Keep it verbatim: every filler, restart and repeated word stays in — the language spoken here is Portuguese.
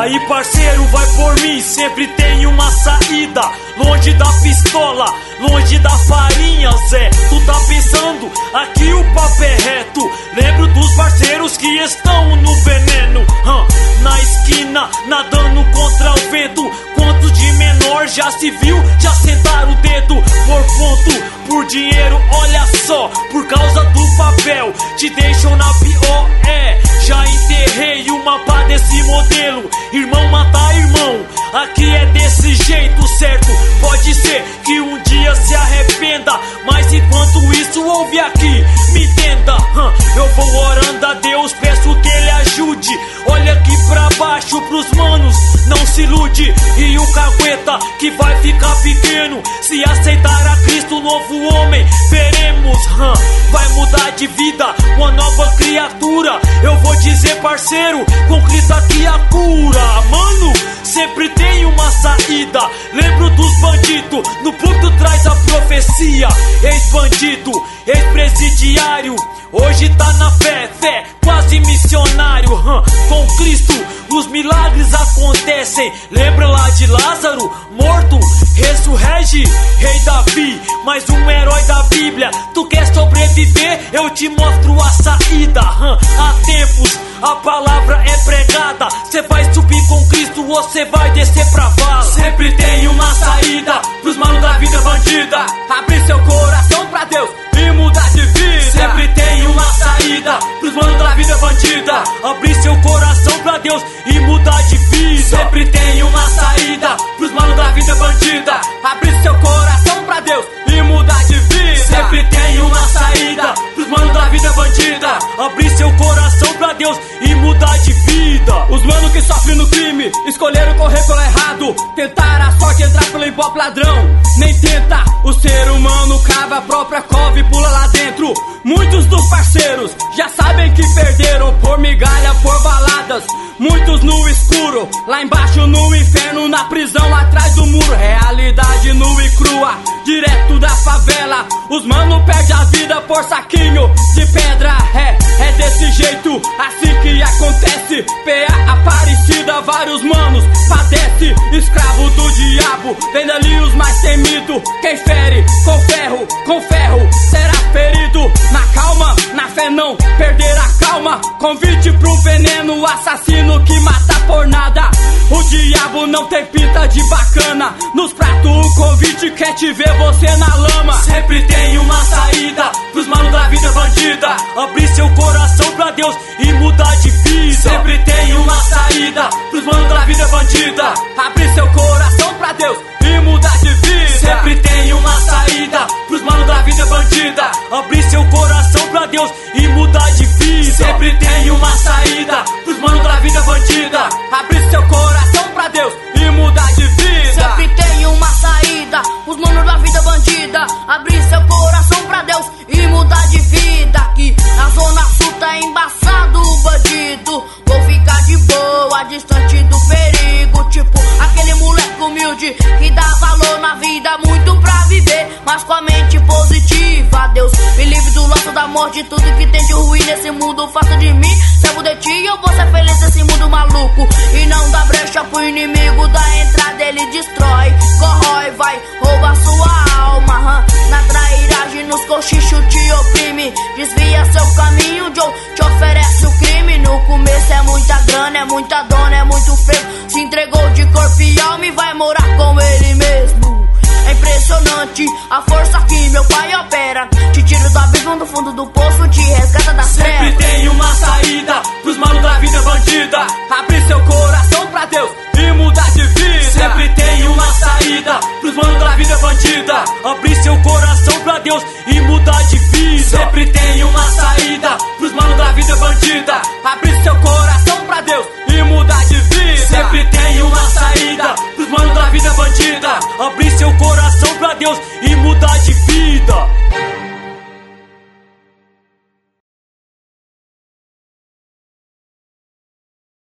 Aí parceiro, vai por mim, sempre tem uma saída. Longe da pistola, longe da farinha, Zé. Tu tá pensando, aqui o papo é reto. Lembro dos parceiros que estão no veneno, hum, na esquina, nadando contra o vento. Quantos de menor já se viu, já sentaram o dedo por ponto, por dinheiro, olha só, por causa do papel, te deixam na pior, é. Já enterrei uma pá desse modelo. Irmão mata irmão, aqui é desse jeito, certo? Pode ser que um dia se arrependa, mas enquanto isso ouve aqui, me entenda, hum, eu vou orando a Deus, peço que Ele ajude. Olha aqui pra baixo pros manos, não se ilude. E o cagueta que vai ficar pequeno, se aceitar a Cristo, novo homem veremos, hum, vai mudar de vida, uma nova criatura. Eu vou dizer parceiro, com Cristo aqui a cura. Mano, sempre tem uma saída. Lembro dos bandidos, no ponto traz a profecia. Ex-bandido, ex-presidiário, hoje tá na fé, fé, quase missionário, hum, com Cristo os milagres acontecem. Lembra lá de Lázaro, morto, ressurrege, rei Davi, mais um herói da Bíblia. Tu quer sobreviver? Eu te mostro a saída, hum, há tempos a palavra é pregada. Cê vai subir com Cristo ou cê vai descer pra vala. Sempre tem uma saída pros manos da vida bandida. Abre seu coração pra Deus e mudar de vida. Sempre tem uma saída pros manos da vida bandida. Abrir seu coração pra Deus e mudar de vida. Sempre tem uma saída pros manos da vida bandida. Abrir seu coração pra Deus e mudar de vida. Sempre tem uma saída pros manos da vida bandida. Abrir seu coração pra Deus e mudar de vida. Os manos que sofrem no crime escolheram correr pelo errado, tentaram a sorte entrar pelo ibope ladrão. Nem tenta, o ser humano cava a própria cova e pula lá dentro. Muitos dos parceiros já sabem que perderam por migalha, por baladas. Muitos no escuro, lá embaixo no inferno, na prisão atrás do muro. Realidade nua e crua, direto da favela. Os mano perdem a vida por saquinho de pedra. É, é desse jeito, assim que acontece. P A Aparecida, vários manos padece. Escravo do diabo, vem ali os mais temidos. Quem fere com ferro, com ferro será ferido. Na calma, na fé não perder a calma. Convite pro veneno, assassino que mata por nada. O diabo não tem pinta de bacana. Nos pratos o convite quer te ver você na lama. Sempre tem uma saída pros manos da vida bandida. Abrir seu coração pra Deus e mudar de vida. Sempre tem uma saída pros manos da vida bandida. Abrir seu coração pra Deus e mudar de vida. Sempre tem uma saída pros manos da vida bandida. Abrir seu coração pra Deus e mudar de vida. Sempre tem uma saída pros manos da vida bandida. Abrir seu coração pra Deus e mudar de vida. Sempre tem uma saída pros manos da vida bandida. Abrir seu coração pra Deus e mudar de vida. Aqui na zona sul tá embaçado o bandido. Vou ficar de boa, distante do perigo. Tipo aquele moleque humilde que dá valor na vida, muito pra viver, mas com a mente positiva. Deus me livre do laço da morte, tudo que tem de ruim nesse mundo. Faça de mim servo de ti, eu vou ser feliz nesse mundo maluco. E não dá brecha pro inimigo, da entrada ele destrói, corrói, vai, rouba sua alma, hum. Na trairagem, nos cochichos te oprime. Desvia seu caminho, Joe te oferece o crime. No começo é muita grana, é muita dona, é muito feio. Se entregou de corpo e alma e vai morar com ele mesmo. É impressionante a força que meu pai opera. Te tira do abismo, do fundo do poço, te resgata das trevas. Sempre tem uma saída pros manos da vida bandida. Abre seu coração pra Deus e mudar de vida. Sempre tem uma saída pros manos da vida bandida. Abrir seu coração pra Deus e mudar de vida. Sempre tem uma saída pros manos da vida bandida. Abre seu coração pra Deus e mudar de vida. Sempre tem uma saída pros manos da vida bandida. Abrir seu coração pra Deus e mudar de vida.